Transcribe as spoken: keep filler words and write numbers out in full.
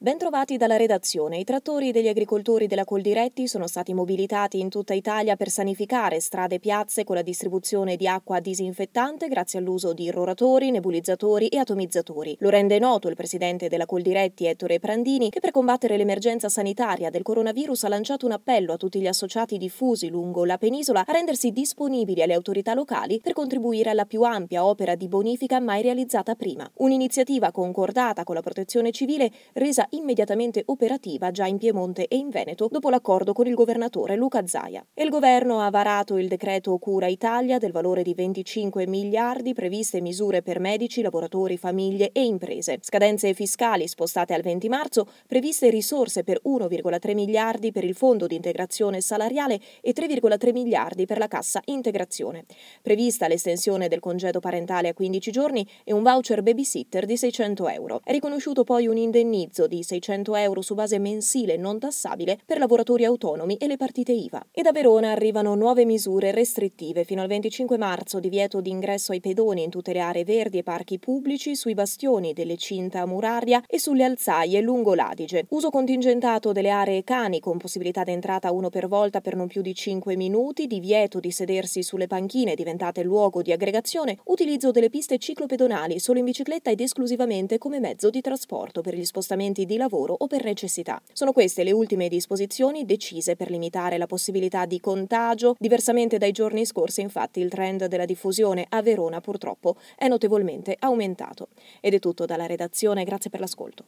Bentrovati dalla redazione. I trattori degli agricoltori della Coldiretti sono stati mobilitati in tutta Italia per sanificare strade e piazze con la distribuzione di acqua disinfettante grazie all'uso di irroratori, nebulizzatori e atomizzatori. Lo rende noto il presidente della Coldiretti, Ettore Prandini, che per combattere l'emergenza sanitaria del coronavirus ha lanciato un appello a tutti gli associati diffusi lungo la penisola a rendersi disponibili alle autorità locali per contribuire alla più ampia opera di bonifica mai realizzata prima. Un'iniziativa concordata con la Protezione Civile resa immediatamente operativa già in Piemonte e in Veneto dopo l'accordo con il governatore Luca Zaia. Il governo ha varato il decreto Cura Italia del valore di venticinque miliardi, previste misure per medici, lavoratori, famiglie e imprese. Scadenze fiscali spostate al venti marzo, previste risorse per uno virgola tre miliardi per il fondo di integrazione salariale e tre virgola tre miliardi per la cassa integrazione. Prevista l'estensione del congedo parentale a quindici giorni e un voucher babysitter di seicento euro. È riconosciuto poi un indennizzo di seicento euro su base mensile non tassabile per lavoratori autonomi e le partite I V A. E da Verona arrivano nuove misure restrittive. Fino al venticinque marzo divieto di ingresso ai pedoni in tutte le aree verdi e parchi pubblici, sui bastioni delle cinta muraria e sulle alzaie lungo l'Adige. Uso contingentato delle aree cani con possibilità d'entrata uno per volta per non più di cinque minuti, divieto di sedersi sulle panchine diventate luogo di aggregazione, utilizzo delle piste ciclopedonali solo in bicicletta ed esclusivamente come mezzo di trasporto per gli spostamenti di lavoro o per necessità. Sono queste le ultime disposizioni decise per limitare la possibilità di contagio. Diversamente dai giorni scorsi, infatti, il trend della diffusione a Verona purtroppo è notevolmente aumentato. Ed è tutto dalla redazione, grazie per l'ascolto.